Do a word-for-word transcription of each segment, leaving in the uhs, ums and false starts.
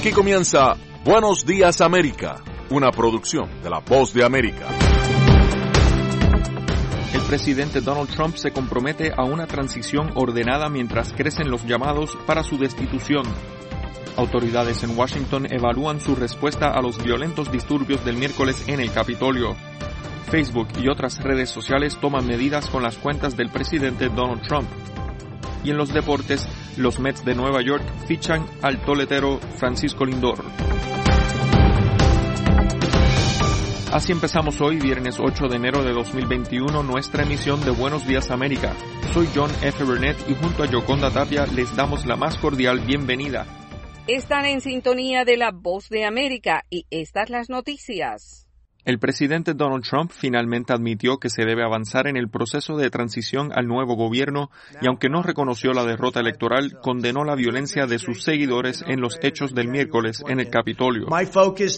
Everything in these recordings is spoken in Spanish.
Aquí comienza Buenos Días América, una producción de La Voz de América. El presidente Donald Trump se compromete a una transición ordenada mientras crecen los llamados para su destitución. Autoridades en Washington evalúan su respuesta a los violentos disturbios del miércoles en el Capitolio. Facebook y otras redes sociales toman medidas con las cuentas del presidente Donald Trump. Y en los deportes, los Mets de Nueva York fichan al toletero Francisco Lindor. Así empezamos hoy, viernes ocho de enero de dos mil veintiuno, nuestra emisión de Buenos Días América. Soy John F. Burnett y junto a Yoconda Tapia les damos la más cordial bienvenida. Están en sintonía de La Voz de América y estas las noticias. El presidente Donald Trump finalmente admitió que se debe avanzar en el proceso de transición al nuevo gobierno y aunque no reconoció la derrota electoral, condenó la violencia de sus seguidores en los hechos del miércoles en el Capitolio. La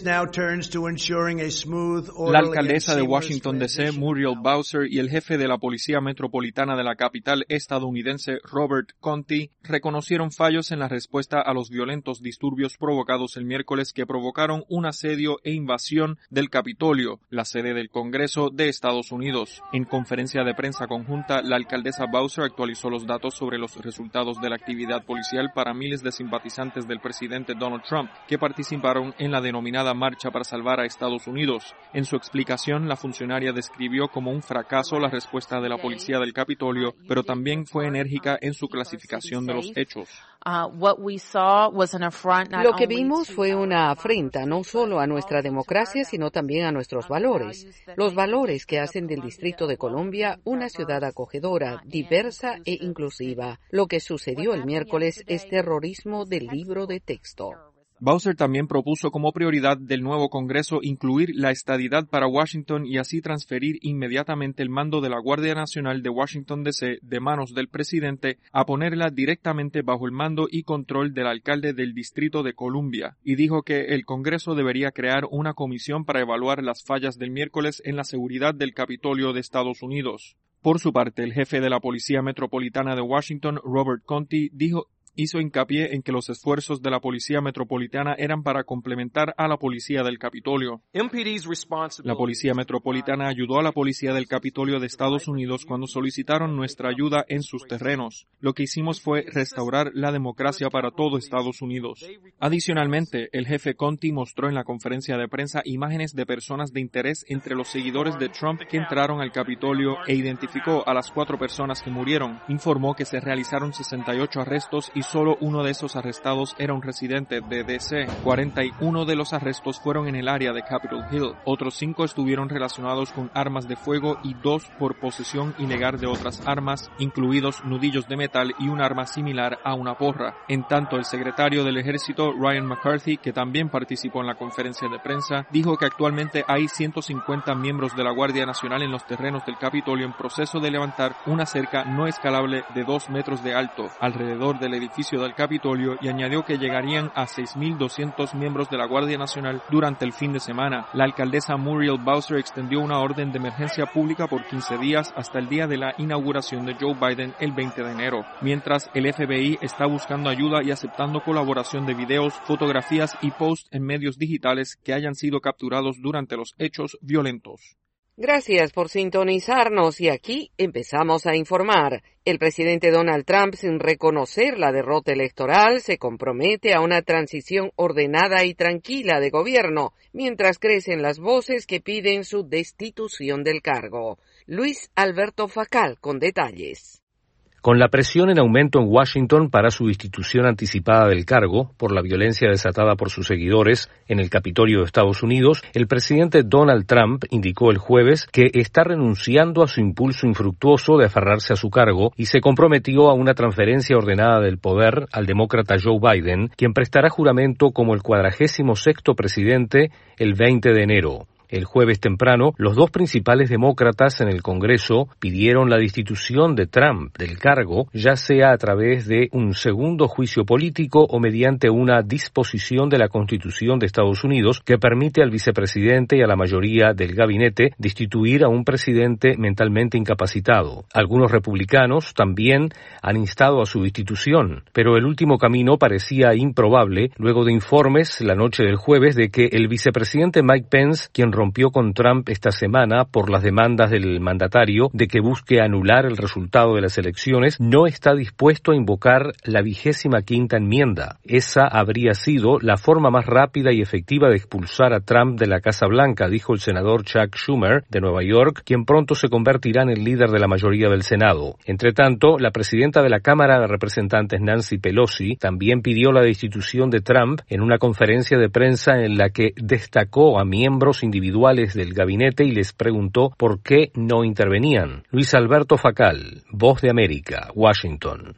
alcaldesa de Washington, D C, Muriel Bowser, y el jefe de la Policía Metropolitana de la capital estadounidense, Robert Conti, reconocieron fallos en la respuesta a los violentos disturbios provocados el miércoles que provocaron un asedio e invasión del Capitolio, la sede del Congreso de Estados Unidos. En conferencia de prensa conjunta, la alcaldesa Bowser actualizó los datos sobre los resultados de la actividad policial para miles de simpatizantes del presidente Donald Trump que participaron en la denominada Marcha para Salvar a Estados Unidos. En su explicación, la funcionaria describió como un fracaso la respuesta de la policía del Capitolio, pero también fue enérgica en su clasificación de los hechos. Lo que vimos fue una afrenta no solo a nuestra democracia, sino también a nuestros valores, los valores que hacen del Distrito de Columbia una ciudad acogedora, diversa e inclusiva. Lo que sucedió el miércoles es terrorismo del libro de texto. Bowser también propuso como prioridad del nuevo Congreso incluir la estadidad para Washington y así transferir inmediatamente el mando de la Guardia Nacional de Washington, D C de manos del presidente a ponerla directamente bajo el mando y control del alcalde del Distrito de Columbia, y dijo que el Congreso debería crear una comisión para evaluar las fallas del miércoles en la seguridad del Capitolio de Estados Unidos. Por su parte, el jefe de la Policía Metropolitana de Washington, Robert Conti, dijo hizo hincapié en que los esfuerzos de la Policía Metropolitana eran para complementar a la Policía del Capitolio. La Policía Metropolitana ayudó a la Policía del Capitolio de Estados Unidos cuando solicitaron nuestra ayuda en sus terrenos. Lo que hicimos fue restaurar la democracia para todo Estados Unidos. Adicionalmente, el jefe Conti mostró en la conferencia de prensa imágenes de personas de interés entre los seguidores de Trump que entraron al Capitolio e identificó a las cuatro personas que murieron. Informó que se realizaron sesenta y ocho arrestos y solo uno de esos arrestados era un residente de D C. cuarenta y uno de los arrestos fueron en el área de Capitol Hill. Otros cinco estuvieron relacionados con armas de fuego y dos por posesión ilegal de otras armas, incluidos nudillos de metal y un arma similar a una porra. En tanto, el secretario del Ejército, Ryan McCarthy, que también participó en la conferencia de prensa, dijo que actualmente hay ciento cincuenta miembros de la Guardia Nacional en los terrenos del Capitolio en proceso de levantar una cerca no escalable de dos metros de alto alrededor del edificio del Capitolio y añadió que llegarían a seis mil doscientos miembros de la Guardia Nacional durante el fin de semana. La alcaldesa Muriel Bowser extendió una orden de emergencia pública por quince días hasta el día de la inauguración de Joe Biden el veinte de enero, mientras el F B I está buscando ayuda y aceptando colaboración de videos, fotografías y posts en medios digitales que hayan sido capturados durante los hechos violentos. Gracias por sintonizarnos y aquí empezamos a informar. El presidente Donald Trump, sin reconocer la derrota electoral, se compromete a una transición ordenada y tranquila de gobierno, mientras crecen las voces que piden su destitución del cargo. Luis Alberto Facal con detalles. Con la presión en aumento en Washington para su destitución anticipada del cargo por la violencia desatada por sus seguidores en el Capitolio de Estados Unidos, el presidente Donald Trump indicó el jueves que está renunciando a su impulso infructuoso de aferrarse a su cargo y se comprometió a una transferencia ordenada del poder al demócrata Joe Biden, quien prestará juramento como el cuadragésimo sexto presidente el veinte de enero. El jueves temprano, los dos principales demócratas en el Congreso pidieron la destitución de Trump del cargo, ya sea a través de un segundo juicio político o mediante una disposición de la Constitución de Estados Unidos que permite al vicepresidente y a la mayoría del gabinete destituir a un presidente mentalmente incapacitado. Algunos republicanos también han instado a su destitución, pero el último camino parecía improbable luego de informes la noche del jueves de que el vicepresidente Mike Pence, quien rompió con Trump esta semana por las demandas del mandatario de que busque anular el resultado de las elecciones, no está dispuesto a invocar la vigésima quinta enmienda. Esa habría sido la forma más rápida y efectiva de expulsar a Trump de la Casa Blanca, dijo el senador Chuck Schumer de Nueva York, quien pronto se convertirá en el líder de la mayoría del Senado. Entre tanto, la presidenta de la Cámara de Representantes, Nancy Pelosi, también pidió la destitución de Trump en una conferencia de prensa en la que destacó a miembros individuales del gabinete y les preguntó por qué no intervenían. Luis Alberto Facal, Voz de América, Washington.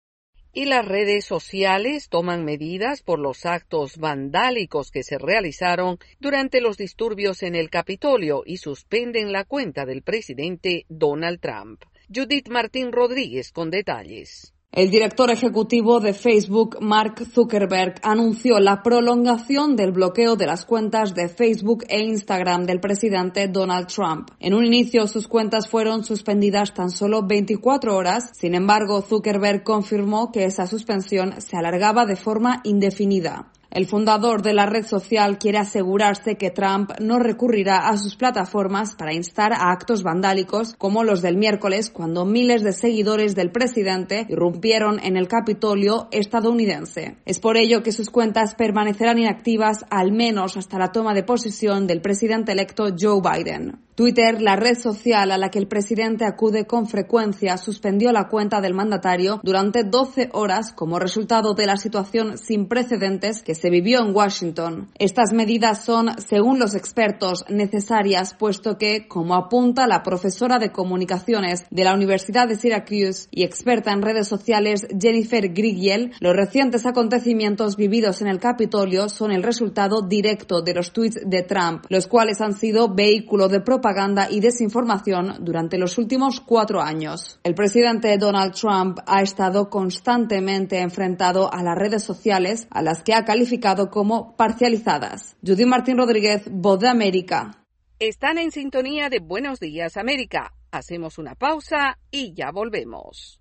Y las redes sociales toman medidas por los actos vandálicos que se realizaron durante los disturbios en el Capitolio y suspenden la cuenta del presidente Donald Trump. Judith Martín Rodríguez con detalles. El director ejecutivo de Facebook, Mark Zuckerberg, anunció la prolongación del bloqueo de las cuentas de Facebook e Instagram del presidente Donald Trump. En un inicio, sus cuentas fueron suspendidas tan solo veinticuatro horas. Sin embargo, Zuckerberg confirmó que esa suspensión se alargaba de forma indefinida. El fundador de la red social quiere asegurarse que Trump no recurrirá a sus plataformas para instar a actos vandálicos como los del miércoles, cuando miles de seguidores del presidente irrumpieron en el Capitolio estadounidense. Es por ello que sus cuentas permanecerán inactivas al menos hasta la toma de posesión del presidente electo Joe Biden. Twitter, la red social a la que el presidente acude con frecuencia, suspendió la cuenta del mandatario durante doce horas como resultado de la situación sin precedentes que se vivió en Washington. Estas medidas son, según los expertos, necesarias, puesto que, como apunta la profesora de comunicaciones de la Universidad de Syracuse y experta en redes sociales Jennifer Grigiel, los recientes acontecimientos vividos en el Capitolio son el resultado directo de los tweets de Trump, los cuales han sido vehículo de propaganda propaganda y desinformación durante los últimos cuatro años. El presidente Donald Trump ha estado constantemente enfrentado a las redes sociales, a las que ha calificado como parcializadas. Judy Martín Rodríguez, Voz de América. Están en sintonía de Buenos Días América. Hacemos una pausa y ya volvemos.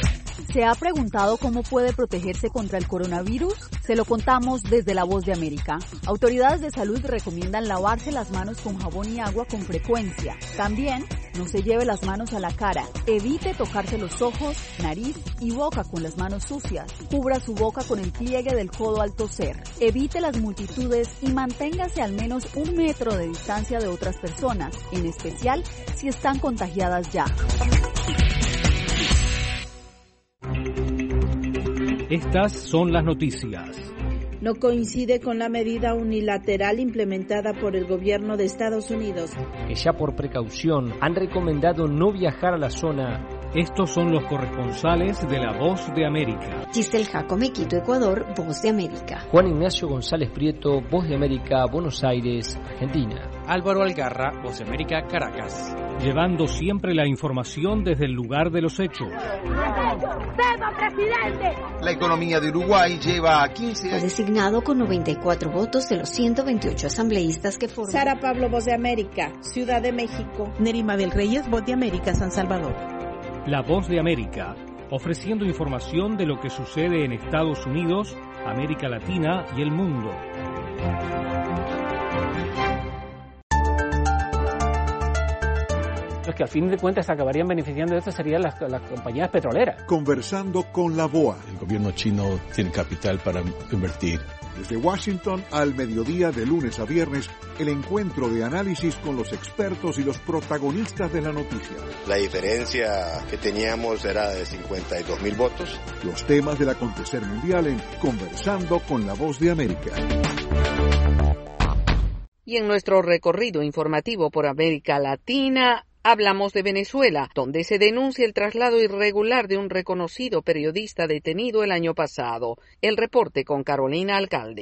¿Se ha preguntado cómo puede protegerse contra el coronavirus? Se lo contamos desde La Voz de América. Autoridades de salud recomiendan lavarse las manos con jabón y agua con frecuencia. También, no se lleve las manos a la cara. Evite tocarse los ojos, nariz y boca con las manos sucias. Cubra su boca con el pliegue del codo al toser. Evite las multitudes y manténgase al menos un metro de distancia de otras personas, en especial si están contagiadas ya. Estas son las noticias. No coincide con la medida unilateral implementada por el gobierno de Estados Unidos, que ya por precaución han recomendado no viajar a la zona. Estos son los corresponsales de La Voz de América. Giselle Jacome, Quito, Ecuador, Voz de América. Juan Ignacio González Prieto, Voz de América, Buenos Aires, Argentina. Álvaro Algarra, Voz de América, Caracas. Llevando siempre la información desde el lugar de los hechos. La economía de Uruguay lleva a quince años. Fue designado con noventa y cuatro votos de los ciento veintiocho asambleístas que forman. Sara Pablo, Voz de América, Ciudad de México. Nerima del Reyes, Voz de América, San Salvador. La Voz de América, ofreciendo información de lo que sucede en Estados Unidos, América Latina y el mundo. Los que al fin de cuentas acabarían beneficiando de esto serían las, las compañías petroleras. Conversando con la B O A. El gobierno chino tiene capital para invertir. Desde Washington al mediodía de lunes a viernes, el encuentro de análisis con los expertos y los protagonistas de la noticia. La diferencia que teníamos era de cincuenta y dos mil votos. Los temas del acontecer mundial en Conversando con la Voz de América. Y en nuestro recorrido informativo por América Latina, hablamos de Venezuela, donde se denuncia el traslado irregular de un reconocido periodista detenido el año pasado. El reporte con Carolina Alcalde.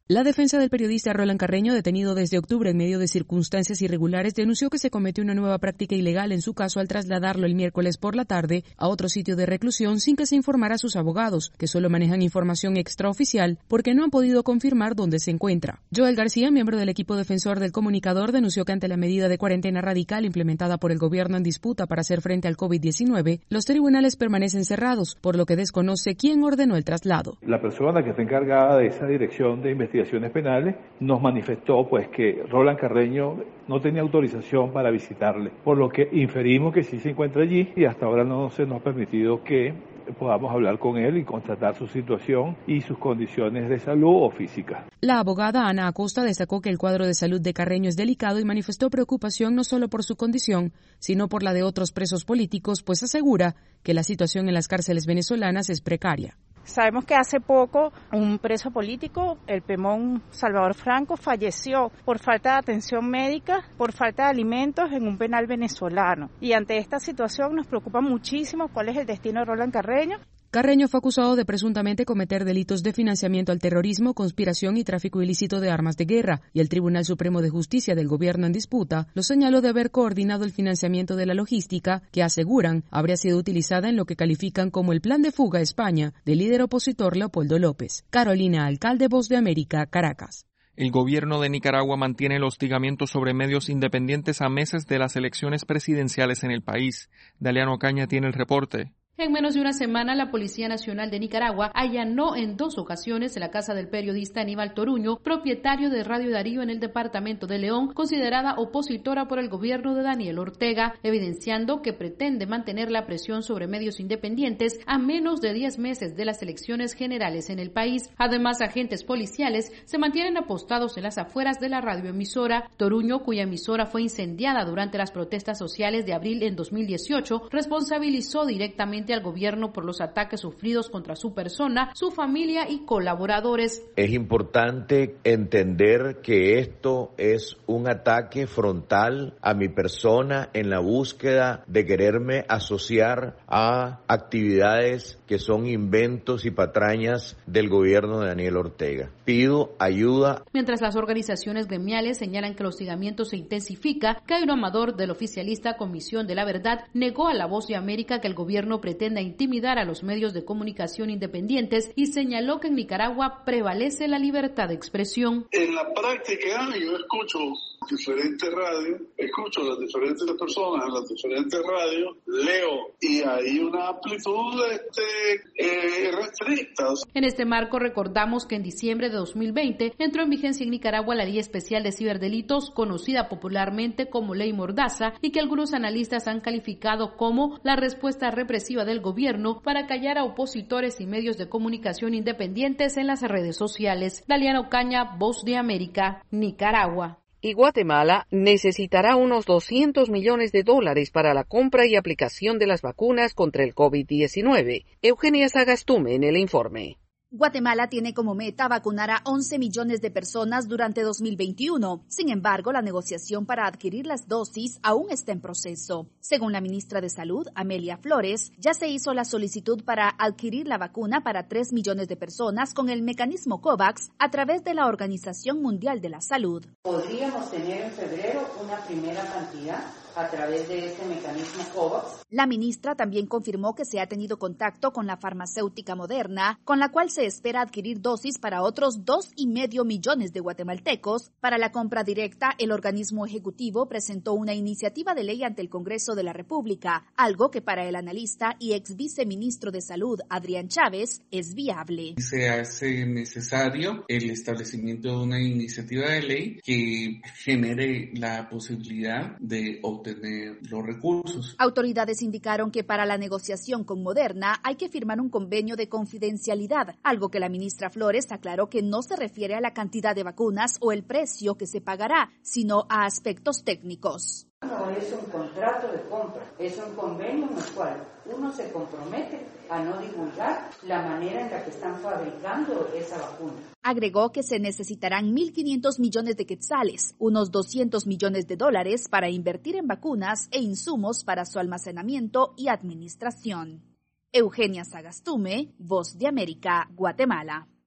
La defensa del periodista Roland Carreño, detenido desde octubre en medio de circunstancias irregulares, denunció que se cometió una nueva práctica ilegal en su caso al trasladarlo el miércoles por la tarde a otro sitio de reclusión sin que se informara a sus abogados, que solo manejan información extraoficial porque no han podido confirmar dónde se encuentra. Joel García, miembro del equipo defensor del comunicador, denunció que ante la medida de cuarentena radical implementada por el gobierno en disputa para hacer frente al COVID diecinueve, los tribunales permanecen cerrados, por lo que desconoce quién ordenó el traslado. La persona que está encargada de esa dirección de investigación penales nos manifestó pues que Roland Carreño no tenía autorización para visitarle, por lo que inferimos que sí se encuentra allí y hasta ahora no se nos ha permitido que podamos hablar con él y constatar su situación y sus condiciones de salud o física. La abogada Ana Acosta destacó que el cuadro de salud de Carreño es delicado y manifestó preocupación no solo por su condición, sino por la de otros presos políticos, pues asegura que la situación en las cárceles venezolanas es precaria. Sabemos que hace poco un preso político, el Pemón Salvador Franco, falleció por falta de atención médica, por falta de alimentos en un penal venezolano. Y ante esta situación nos preocupa muchísimo cuál es el destino de Roland Carreño. Carreño fue acusado de presuntamente cometer delitos de financiamiento al terrorismo, conspiración y tráfico ilícito de armas de guerra, y el Tribunal Supremo de Justicia del gobierno en disputa lo señaló de haber coordinado el financiamiento de la logística que, aseguran, habría sido utilizada en lo que califican como el plan de fuga a España del líder opositor Leopoldo López. Carolina Alcalde, Voz de América, Caracas. El gobierno de Nicaragua mantiene el hostigamiento sobre medios independientes a meses de las elecciones presidenciales en el país. Daliano Caña tiene el reporte. En menos de una semana, la Policía Nacional de Nicaragua allanó en dos ocasiones la casa del periodista Aníbal Toruño, propietario de Radio Darío en el departamento de León, considerada opositora por el gobierno de Daniel Ortega, evidenciando que pretende mantener la presión sobre medios independientes a menos de diez meses de las elecciones generales en el país. Además, agentes policiales se mantienen apostados en las afueras de la radioemisora. Toruño, cuya emisora fue incendiada durante las protestas sociales de abril en dos mil dieciocho, responsabilizó directamente al gobierno por los ataques sufridos contra su persona, su familia y colaboradores. Es importante entender que esto es un ataque frontal a mi persona en la búsqueda de quererme asociar a actividades que son inventos y patrañas del gobierno de Daniel Ortega. Pido ayuda. Mientras las organizaciones gremiales señalan que el hostigamiento se intensifica, Cairo Amador, del oficialista Comisión de la Verdad, negó a La Voz de América que el gobierno pretende pretende intimidar a los medios de comunicación independientes y señaló que en Nicaragua prevalece la libertad de expresión. En la práctica yo escucho diferentes radios, escucho las diferentes personas en las diferentes radios, leo y hay una amplitud este, eh, restricta. En este marco recordamos que en diciembre de dos mil veinte entró en vigencia en Nicaragua la Ley Especial de Ciberdelitos, conocida popularmente como Ley Mordaza, y que algunos analistas han calificado como la respuesta represiva del gobierno para callar a opositores y medios de comunicación independientes en las redes sociales. Daliano Caña, Voz de América, Nicaragua. Y Guatemala necesitará unos doscientos millones de dólares para la compra y aplicación de las vacunas contra el COVID diecinueve. Eugenia Sagastume en el informe. Guatemala tiene como meta vacunar a once millones de personas durante dos mil veintiuno. Sin embargo, la negociación para adquirir las dosis aún está en proceso. Según la ministra de Salud, Amelia Flores, ya se hizo la solicitud para adquirir la vacuna para tres millones de personas con el mecanismo COVAX a través de la Organización Mundial de la Salud. Podríamos tener en febrero una primera cantidad a través de este mecanismo COVAX. La ministra también confirmó que se ha tenido contacto con la farmacéutica Moderna, con la cual se espera adquirir dosis para otros dos y medio millones de guatemaltecos. Para la compra directa, el organismo ejecutivo presentó una iniciativa de ley ante el Congreso de la República, algo que para el analista y ex viceministro de Salud, Adrián Chávez, es viable. Se hace necesario el establecimiento de una iniciativa de ley que genere la posibilidad de obtener los recursos. Autoridades indicaron que para la negociación con Moderna hay que firmar un convenio de confidencialidad, algo que la ministra Flores aclaró que no se refiere a la cantidad de vacunas o el precio que se pagará, sino a aspectos técnicos. No es un contrato de compra, es un convenio en el cual uno se compromete a no divulgar la manera en la que están fabricando esa vacuna. Agregó que se necesitarán mil quinientos millones de quetzales, unos doscientos millones de dólares para invertir en vacunas e insumos para su almacenamiento y administración. Eugenia Sagastume, Voz de América, Guatemala.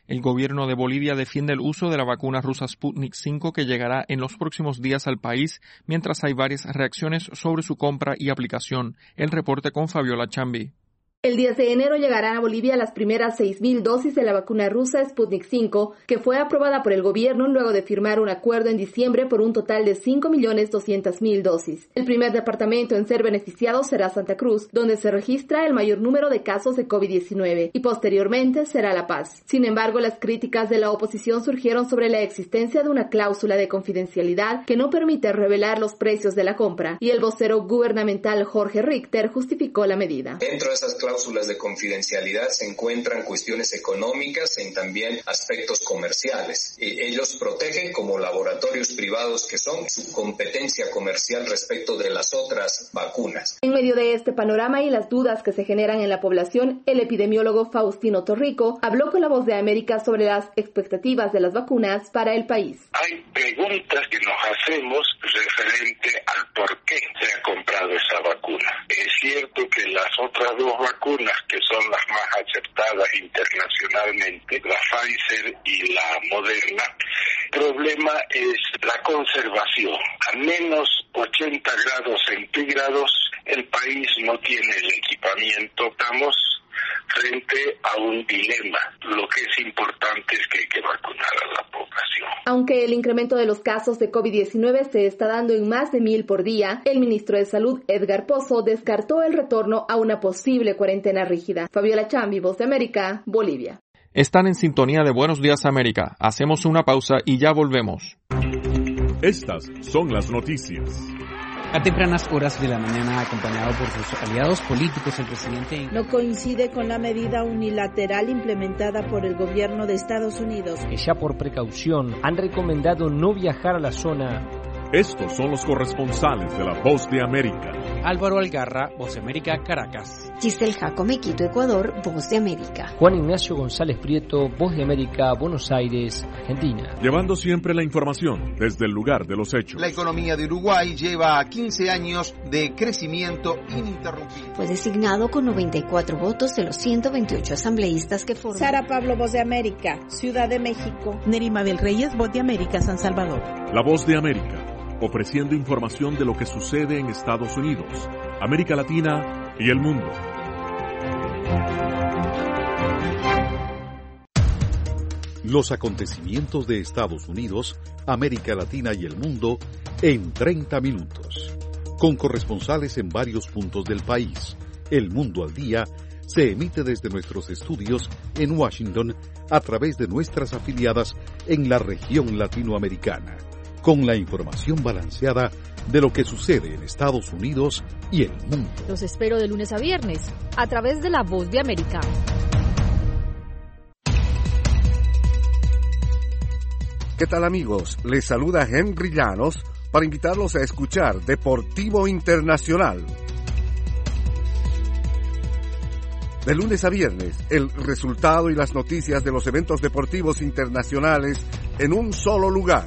El gobierno de Bolivia defiende el uso de la vacuna rusa Sputnik cinco que llegará en los próximos días al país, mientras hay varias reacciones sobre su compra y aplicación. El reporte con Fabiola Chambi. El diez de enero llegarán a Bolivia las primeras seis mil dosis de la vacuna rusa Sputnik cinco, que fue aprobada por el gobierno luego de firmar un acuerdo en diciembre por un total de cinco millones doscientas mil dosis. El primer departamento en ser beneficiado será Santa Cruz, donde se registra el mayor número de casos de COVID diecinueve, y posteriormente será La Paz. Sin embargo, las críticas de la oposición surgieron sobre la existencia de una cláusula de confidencialidad que no permite revelar los precios de la compra, y el vocero gubernamental Jorge Richter justificó la medida. Dentro de esas cláusulas cláusulas de confidencialidad se encuentran cuestiones económicas y también aspectos comerciales. Y ellos protegen como laboratorios privados que son su competencia comercial respecto de las otras vacunas. En medio de este panorama y las dudas que se generan en la población, el epidemiólogo Faustino Torrico habló con La Voz de América sobre las expectativas de las vacunas para el país. Hay preguntas que nos hacemos referente al por qué se ha comprado esa vacuna. Es cierto que las otras dos vacunas que son las más aceptadas internacionalmente, la Pfizer y la Moderna, el problema es la conservación. A menos ochenta grados centígrados el país no tiene el equipamiento. Estamos frente a un dilema. Lo que es importante es que hay que vacunar a la población. Aunque el incremento de los casos de COVID diecinueve se está dando en más de mil por día, el ministro de Salud, Edgar Pozo, descartó el retorno a una posible cuarentena rígida. Fabiola Chambi, Voz de América, Bolivia. Están en sintonía de Buenos Días América. Hacemos una pausa y ya volvemos. Estas son las noticias. A tempranas horas de la mañana, acompañado por sus aliados políticos, el presidente no coincide con la medida unilateral implementada por el gobierno de Estados Unidos, que ya por precaución han recomendado no viajar a la zona. Estos son los corresponsales de La Voz de América. Álvaro Algarra, Voz de América, Caracas. Giselle Jacome, Quito, Ecuador, Voz de América. Juan Ignacio González Prieto, Voz de América, Buenos Aires, Argentina. Llevando siempre la información desde el lugar de los hechos. La economía de Uruguay lleva quince años de crecimiento ininterrumpido. Fue designado con noventa y cuatro votos de los ciento veintiocho asambleístas que forman. Sara Pablo, Voz de América, Ciudad de México. Nerima del Reyes, Voz de América, San Salvador. La Voz de América, ofreciendo información de lo que sucede en Estados Unidos, América Latina y el mundo. Los acontecimientos de Estados Unidos, América Latina y el mundo en treinta minutos. Con corresponsales en varios puntos del país. El Mundo al Día se emite desde nuestros estudios en Washington a través de nuestras afiliadas en la región latinoamericana, con la información balanceada de lo que sucede en Estados Unidos y el mundo. Los espero de lunes a viernes, a través de La Voz de América. ¿Qué tal, amigos? Les saluda Henry Llanos para invitarlos a escuchar Deportivo Internacional. De lunes a viernes, el resultado y las noticias de los eventos deportivos internacionales en un solo lugar.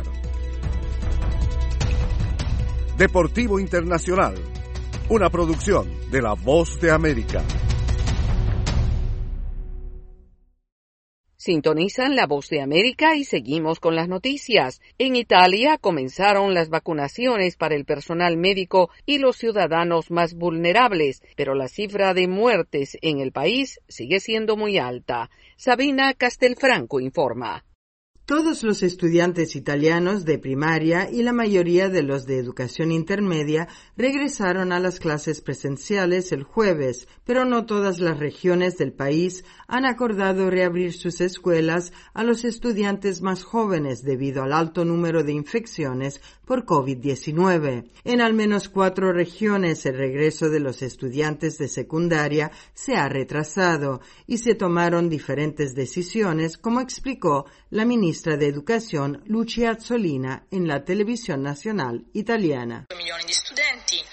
Deportivo Internacional, una producción de La Voz de América. Sintonizan La Voz de América y seguimos con las noticias. En Italia comenzaron las vacunaciones para el personal médico y los ciudadanos más vulnerables, pero la cifra de muertes en el país sigue siendo muy alta. Sabina Castelfranco informa. Todos los estudiantes italianos de primaria y la mayoría de los de educación intermedia regresaron a las clases presenciales el jueves, pero no todas las regiones del país han acordado reabrir sus escuelas a los estudiantes más jóvenes debido al alto número de infecciones por COVID diecinueve. En al menos cuatro regiones el regreso de los estudiantes de secundaria se ha retrasado y se tomaron diferentes decisiones, como explicó la ministra de Educación Lucia Azzolina en la televisión nacional italiana.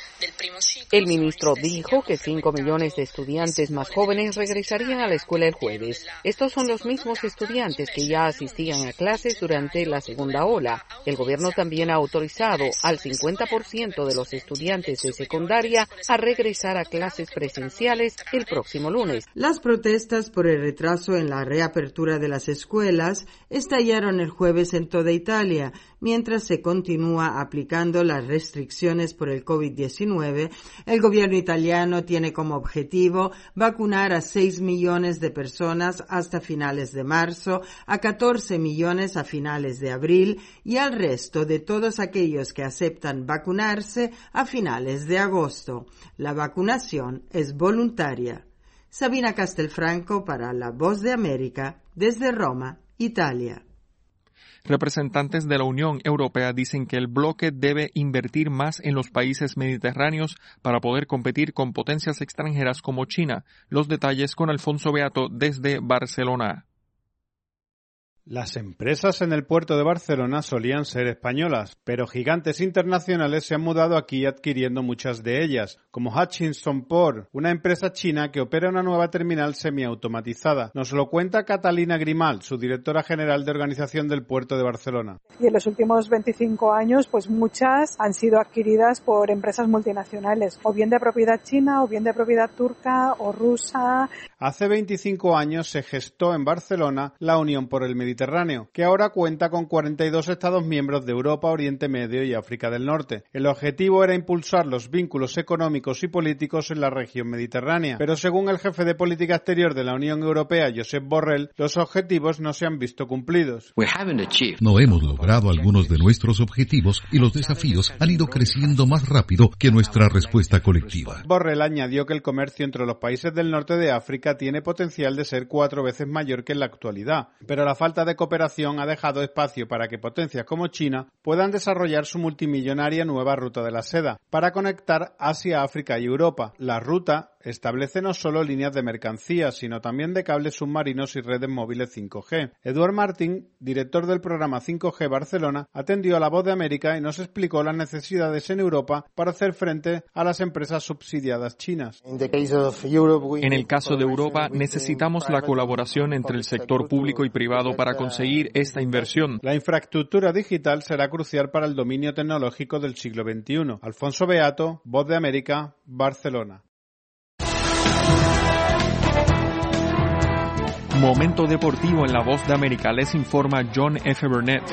El ministro dijo que cinco millones de estudiantes más jóvenes regresarían a la escuela el jueves. Estos son los mismos estudiantes que ya asistían a clases durante la segunda ola. El gobierno también ha autorizado al cincuenta por ciento de los estudiantes de secundaria a regresar a clases presenciales el próximo lunes. Las protestas por el retraso en la reapertura de las escuelas estallaron el jueves en toda Italia, mientras se continúa aplicando las restricciones por el COVID diecinueve. El gobierno italiano tiene como objetivo vacunar a seis millones de personas hasta finales de marzo, a catorce millones a finales de abril y al resto de todos aquellos que aceptan vacunarse a finales de agosto. La vacunación es voluntaria. Sabina Castelfranco para La Voz de América, desde Roma, Italia. Representantes de la Unión Europea dicen que el bloque debe invertir más en los países mediterráneos para poder competir con potencias extranjeras como China. Los detalles con Alfonso Beato desde Barcelona. Las empresas en el puerto de Barcelona solían ser españolas, pero gigantes internacionales se han mudado aquí adquiriendo muchas de ellas, como Hutchinson Port, una empresa china que opera una nueva terminal semiautomatizada. Nos lo cuenta Catalina Grimal, su directora general de organización del puerto de Barcelona. Y en los últimos veinticinco años, pues muchas han sido adquiridas por empresas multinacionales, o bien de propiedad china, o bien de propiedad turca o rusa. Hace veinticinco años se gestó en Barcelona la Unión por el Mediterráneo. Mediterráneo, que ahora cuenta con cuarenta y dos Estados miembros de Europa, Oriente Medio y África del Norte. El objetivo era impulsar los vínculos económicos y políticos en la región mediterránea, pero según el jefe de política exterior de la Unión Europea, Josep Borrell, los objetivos no se han visto cumplidos. No hemos logrado algunos de nuestros objetivos y los desafíos han ido creciendo más rápido que nuestra respuesta colectiva. Borrell añadió que el comercio entre los países del norte de África tiene potencial de ser cuatro veces mayor que en la actualidad, pero la falta de cooperación ha dejado espacio para que potencias como China puedan desarrollar su multimillonaria nueva ruta de la seda para conectar Asia, África y Europa. La ruta establece no solo líneas de mercancías, sino también de cables submarinos y redes móviles cinco G. Eduard Martín, director del programa cinco G Barcelona, atendió a La Voz de América y nos explicó las necesidades en Europa para hacer frente a las empresas subsidiadas chinas. En el caso de Europa, necesitamos la colaboración entre el sector público y privado para conseguir esta inversión. La infraestructura digital será crucial para el dominio tecnológico del siglo veintiuno. Alfonso Beato, Voz de América, Barcelona. Momento deportivo en La Voz de América, les informa John F. Burnett.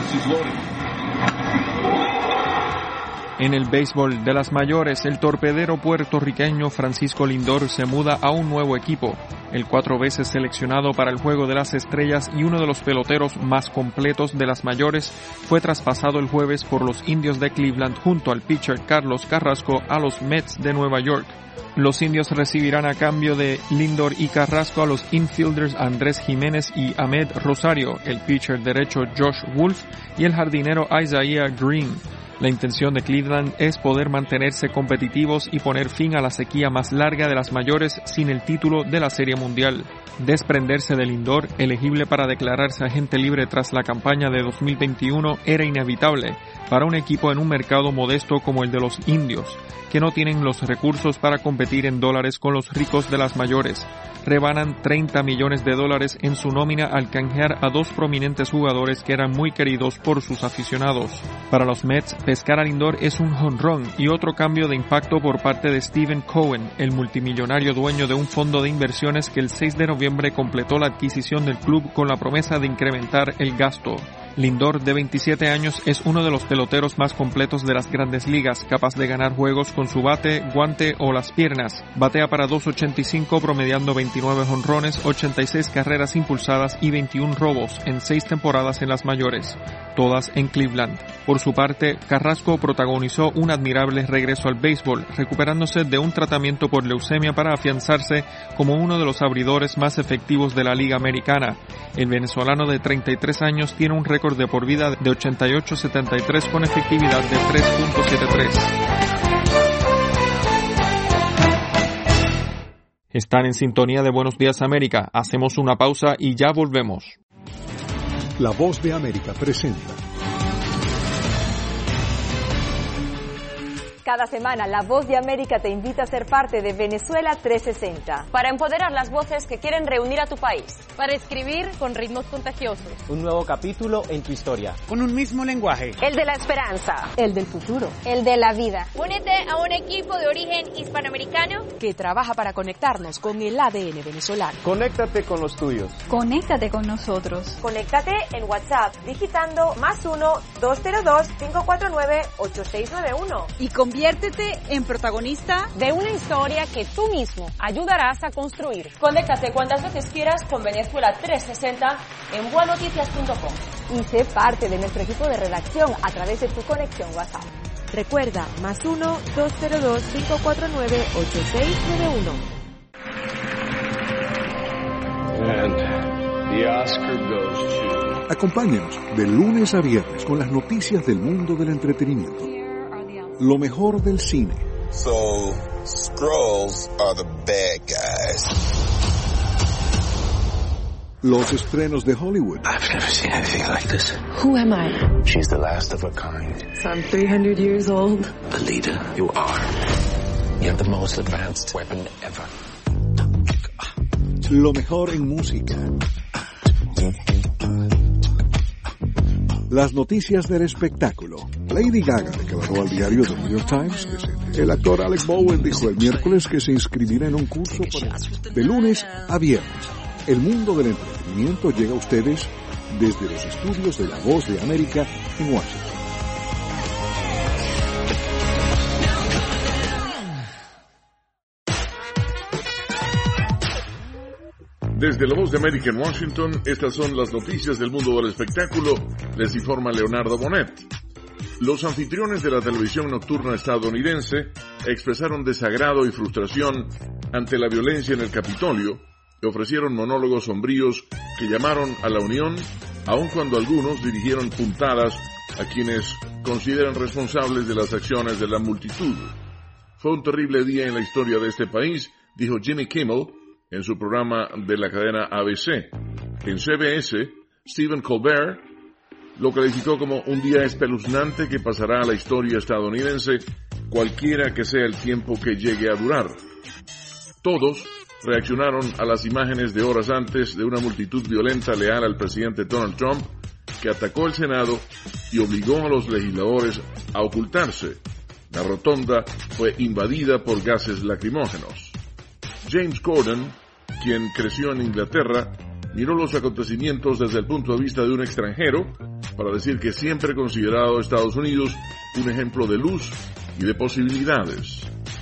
En el béisbol de las mayores, el torpedero puertorriqueño Francisco Lindor se muda a un nuevo equipo. El cuatro veces seleccionado para el Juego de las Estrellas y uno de los peloteros más completos de las mayores fue traspasado el jueves por los Indios de Cleveland junto al pitcher Carlos Carrasco a los Mets de Nueva York. Los indios recibirán a cambio de Lindor y Carrasco a los infielders Andrés Jiménez y Ahmed Rosario, el pitcher derecho Josh Wolf y el jardinero Isaiah Green. La intención de Cleveland es poder mantenerse competitivos y poner fin a la sequía más larga de las mayores sin el título de la Serie Mundial. Desprenderse de Lindor, elegible para declararse agente libre tras la campaña de dos mil veintiuno, era inevitable para un equipo en un mercado modesto como el de los indios, que no tienen los recursos para competir en dólares con los ricos de las mayores. Rebanan treinta millones de dólares en su nómina al canjear a dos prominentes jugadores que eran muy queridos por sus aficionados. Para los Mets, pescar a Lindor es un jonrón y otro cambio de impacto por parte de Stephen Cohen, el multimillonario dueño de un fondo de inversiones que el seis de noviembre completó la adquisición del club con la promesa de incrementar el gasto. Lindor, de veintisiete años, es uno de los peloteros más completos de las grandes ligas, capaz de ganar juegos con su bate, guante o las piernas. Batea para dos ochenta y cinco, promediando veintinueve jonrones, ochenta y seis carreras impulsadas y veintiún robos en seis temporadas en las mayores, todas en Cleveland. Por su parte, Carrasco protagonizó un admirable regreso al béisbol, recuperándose de un tratamiento por leucemia para afianzarse como uno de los abridores más efectivos de la Liga Americana. El venezolano de treinta y tres años tiene un récord de por vida de ochenta y ocho setenta y tres con efectividad de tres punto setenta y tres. Están en sintonía de Buenos Días América. Hacemos una pausa y ya volvemos. La Voz de América presenta Cada semana, La Voz de América te invita a ser parte de Venezuela trescientos sesenta. Para empoderar las voces que quieren reunir a tu país. Para escribir con ritmos contagiosos. Un nuevo capítulo en tu historia. Con un mismo lenguaje. El de la esperanza. El del futuro. El de la vida. Únete a un equipo de origen hispanoamericano que trabaja para conectarnos con el A D N venezolano. Conéctate con los tuyos. Conéctate con nosotros. Conéctate en WhatsApp digitando más uno dos cero dos cinco cuatro nueve ocho seis nueve uno. Y conviértete en protagonista de una historia que tú mismo ayudarás a construir. Conéctate cuantas veces quieras con Venezuela trescientos sesenta en bua noticias punto com. Y sé parte de nuestro equipo de redacción a través de tu conexión WhatsApp. Recuerda, más uno dos cero dos cinco cuatro nueve ocho seis nueve uno. And the Oscar goes to... Acompáñenos de lunes a viernes con las noticias del mundo del entretenimiento. Lo mejor del cine. So, Skrulls are the bad guys. Los estrenos de Hollywood. I've never seen anything like this. Who am I? She's the last of her kind. So I'm three hundred years old. The leader you are. You have the most advanced weapon ever. Lo mejor en música. Las noticias del espectáculo. Lady Gaga declaró al diario The New York Times que se... El actor Alec Bowen dijo el miércoles que se inscribirá en un curso para... de lunes a viernes. El mundo del entretenimiento llega a ustedes desde los estudios de La Voz de América en Washington. Desde La Voz de América en Washington, estas son las noticias del mundo del espectáculo, les informa Leonardo Bonet. Los anfitriones de la televisión nocturna estadounidense expresaron desagrado y frustración ante la violencia en el Capitolio y ofrecieron monólogos sombríos que llamaron a la unión, aun cuando algunos dirigieron puntadas a quienes consideran responsables de las acciones de la multitud. Fue un terrible día en la historia de este país, dijo Jimmy Kimmel en su programa de la cadena A B C. En C B S, Stephen Colbert lo calificó como un día espeluznante que pasará a la historia estadounidense, cualquiera que sea el tiempo que llegue a durar. Todos reaccionaron a las imágenes de horas antes de una multitud violenta leal al presidente Donald Trump que atacó el Senado y obligó a los legisladores a ocultarse. La rotonda fue invadida por gases lacrimógenos. James Corden, quien creció en Inglaterra, miró los acontecimientos desde el punto de vista de un extranjero para decir que siempre ha considerado a Estados Unidos un ejemplo de luz y de posibilidades.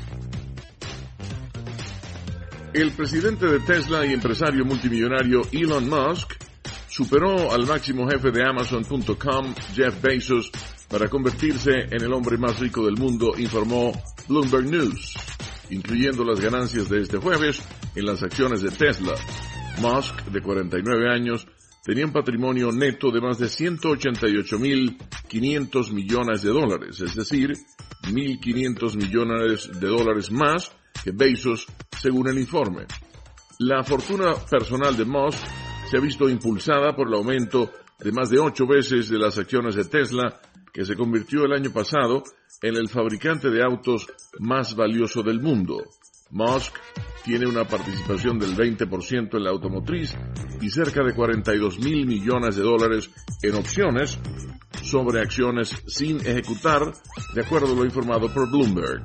El presidente de Tesla y empresario multimillonario Elon Musk superó al máximo jefe de Amazon punto com, Jeff Bezos, para convertirse en el hombre más rico del mundo, informó Bloomberg News, incluyendo las ganancias de este jueves en las acciones de Tesla. Musk, de cuarenta y nueve años, tenía un patrimonio neto de más de ciento ochenta y ocho mil quinientos millones de dólares, es decir, mil quinientos millones de dólares más que Bezos, según el informe. La fortuna personal de Musk se ha visto impulsada por el aumento de más de ocho veces de las acciones de Tesla, que se convirtió el año pasado en el fabricante de autos más valioso del mundo. Musk tiene una participación del veinte por ciento en la automotriz y cerca de cuarenta y dos mil millones de dólares en opciones sobre acciones sin ejecutar, de acuerdo a lo informado por Bloomberg.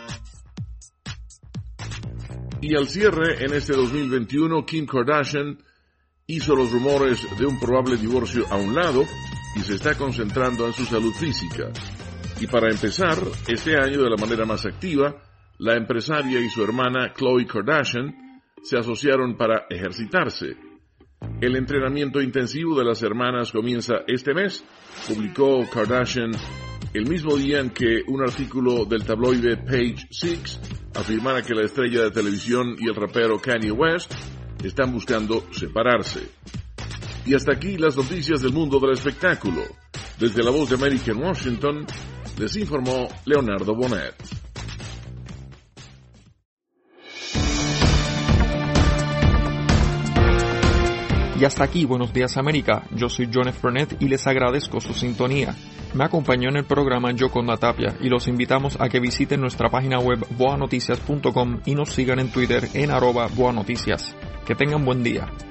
Y al cierre, en este dos mil veintiuno, Kim Kardashian hizo los rumores de un probable divorcio a un lado y se está concentrando en su salud física. Y para empezar, este año de la manera más activa, la empresaria y su hermana Khloe Kardashian se asociaron para ejercitarse. El entrenamiento intensivo de las hermanas comienza este mes, publicó Kardashian el mismo día en que un artículo del tabloide Page Six afirmara que la estrella de televisión y el rapero Kanye West están buscando separarse. Y hasta aquí las noticias del mundo del espectáculo. Desde La Voz de América en Washington, les informó Leonardo Bonet. Y hasta aquí, Buenos Días América. Yo soy John F. Burnett y les agradezco su sintonía. Me acompañó en el programa Yoconda Tapia y los invitamos a que visiten nuestra página web boa noticias punto com y nos sigan en Twitter en arroba boanoticias. Que tengan buen día.